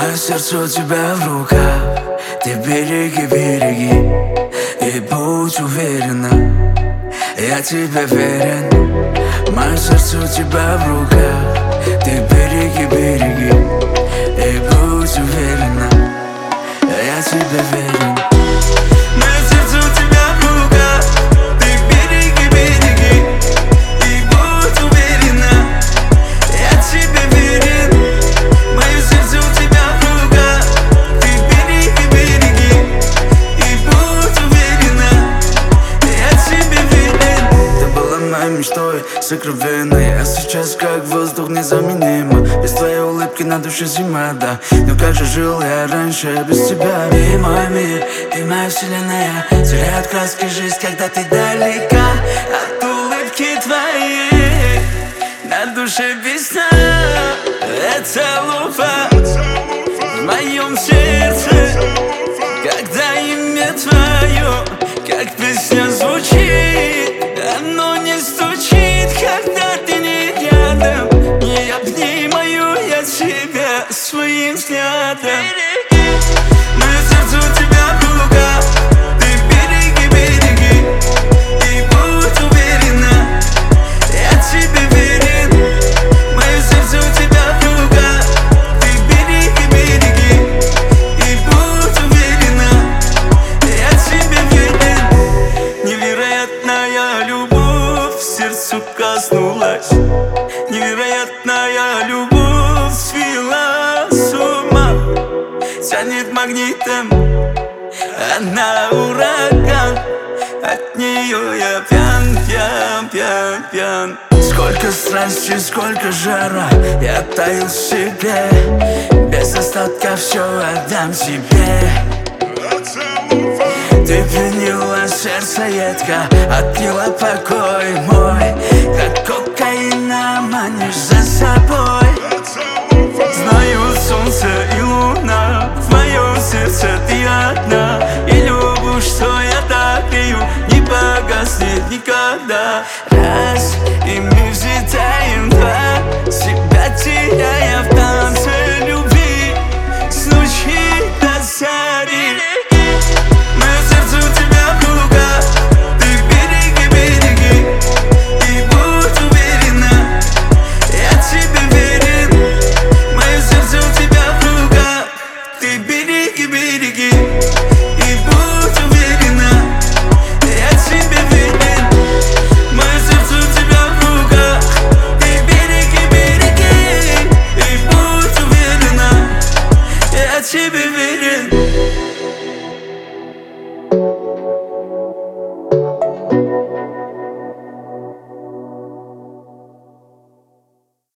Мое сердце у тебя в руках, ты береги, береги. И будь уверена, я тебе верен. Мое сердце у тебя в руках, ты береги, береги. И будь уверена, я тебе верен. Мое сердце у тебя в руках, ты береги, береги. И будь уверена, я тебе верен. Мое сердце у тебя в руках, ты береги, береги. И будь уверена, я тебе верен. Ты была моей мечтой, сокровенной, а сейчас как воздух незаменима. Без твоей улыбки на душе зима, да. Но как же жил я раньше без тебя? Ты мой мир, ты моя вселенная. Теряют краски жизнь, когда ты далека от улыбки твоей. На душе весна, это луфа в моем сердце, когда имя твое, как песня звучит. Оно не стучит, когда ты не рядом. Не обнимаю я тебя своим взглядом. Мое сердце у тебя в руках, ты береги, береги. И будь уверена, я тебе верен. Мое сердце у тебя в руках, ты береги, береги. И будь уверена, я тебе верен. Невероятная любовь сердцу коснулась. Невероятная любовь свела с ума. Тянет магнитом, она ураган. От нее я пьян, пьян, пьян, пьян. Сколько страсти, сколько жара я таю в себе. Без остатка все отдам тебе. Ты пьянила сердце едко, отпила покой мой, как кока.